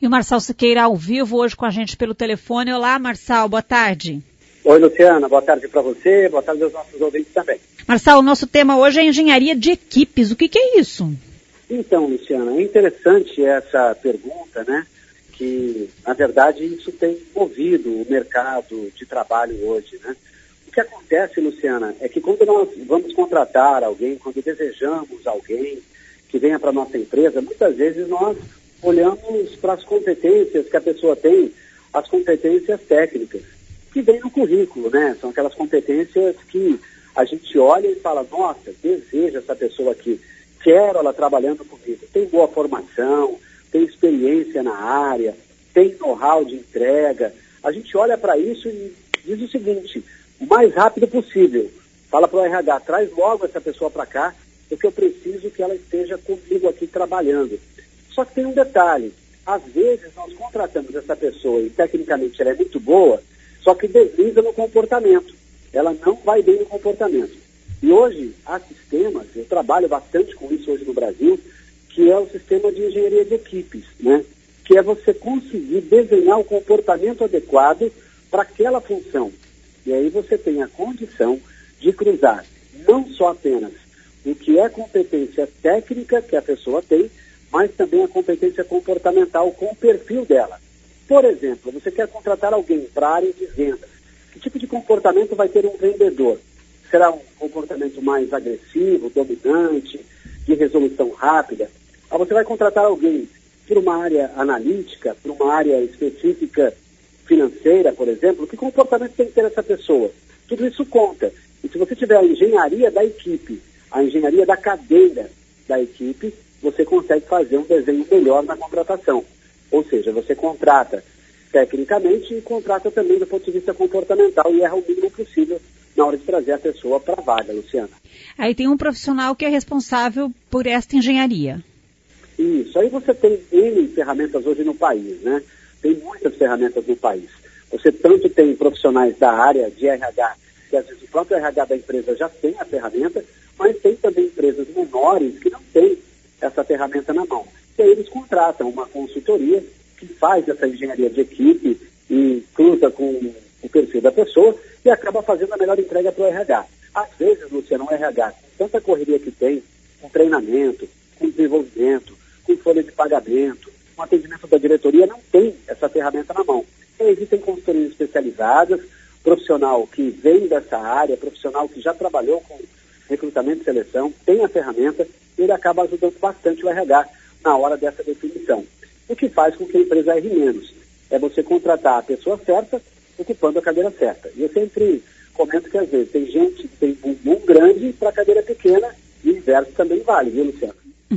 E o Marçal Siqueira ao vivo hoje com a gente pelo telefone. Olá, Marçal, boa tarde. Oi, Luciana, boa tarde para você, boa tarde aos nossos ouvintes também. Marçal, o nosso tema hoje é engenharia de equipes. O que é isso? Então, Luciana, é interessante essa pergunta, né? Que, na verdade, isso tem movido o mercado de trabalho hoje, né? O que acontece, Luciana, é que quando nós vamos contratar alguém, quando desejamos alguém que venha para a nossa empresa, muitas vezes nós olhamos para as competências que a pessoa tem, as competências técnicas, que vêm no currículo, né? São aquelas competências que a gente olha e fala, nossa, desejo essa pessoa aqui, quero ela trabalhando comigo, tem boa formação, tem experiência na área, tem know-how de entrega. A gente olha para isso e diz o seguinte, o mais rápido possível, fala para o RH, traz logo essa pessoa para cá, porque eu preciso que ela esteja comigo aqui trabalhando. Só que tem um detalhe, às vezes nós contratamos essa pessoa e tecnicamente ela é muito boa, só que desliza no comportamento, ela não vai bem no comportamento. E hoje há sistemas, eu trabalho bastante com isso hoje no Brasil, que é o sistema de engenharia de equipes, né? Que é você conseguir desenhar o comportamento adequado para aquela função. E aí você tem a condição de cruzar não só apenas o que é competência técnica que a pessoa tem, mas também a competência comportamental com o perfil dela. Por exemplo, você quer contratar alguém para a área de vendas. Que tipo de comportamento vai ter um vendedor? Será um comportamento mais agressivo, dominante, de resolução rápida? Ou você vai contratar alguém para uma área analítica, para uma área específica financeira, por exemplo? Que comportamento tem que ter essa pessoa? Tudo isso conta. E se você tiver a engenharia da equipe, a engenharia da cadeira da equipe, você consegue fazer um desenho melhor na contratação. Ou seja, você contrata tecnicamente e contrata também do ponto de vista comportamental e erra o mínimo possível na hora de trazer a pessoa para a vaga, Luciana. Aí tem um profissional que é responsável por esta engenharia. Isso, aí você tem N ferramentas hoje no país, né? Tem muitas ferramentas no país. Você tanto tem profissionais da área de RH, que às vezes o próprio RH da empresa já tem a ferramenta, mas tem também empresas menores que não têm essa ferramenta na mão. E aí eles contratam uma consultoria que faz essa engenharia de equipe e cruza com o perfil da pessoa e acaba fazendo a melhor entrega para o RH. Às vezes, Luciano, o RH, com tanta correria que tem, com treinamento, com desenvolvimento, com folha de pagamento, com atendimento da diretoria, não tem essa ferramenta na mão. E existem consultorias especializadas, profissional que vem dessa área, profissional que já trabalhou com recrutamento e seleção, tem a ferramenta e ele acaba ajudando bastante o RH na hora dessa definição. O que faz com que a empresa erre menos é você contratar a pessoa certa, ocupando a cadeira certa. E eu sempre comento que às vezes tem gente que tem bumbum grande para cadeira pequena e o inverso também vale, viu, Luciana?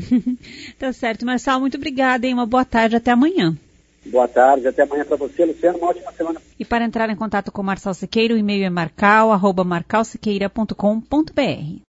Tá certo, Marçal, muito obrigada, hein? Uma boa tarde, até amanhã. Boa tarde, até amanhã para você, Luciano, uma ótima semana. E para entrar em contato com o Marçal Siqueira, o e-mail é marcal@marcalsiqueira.com.br.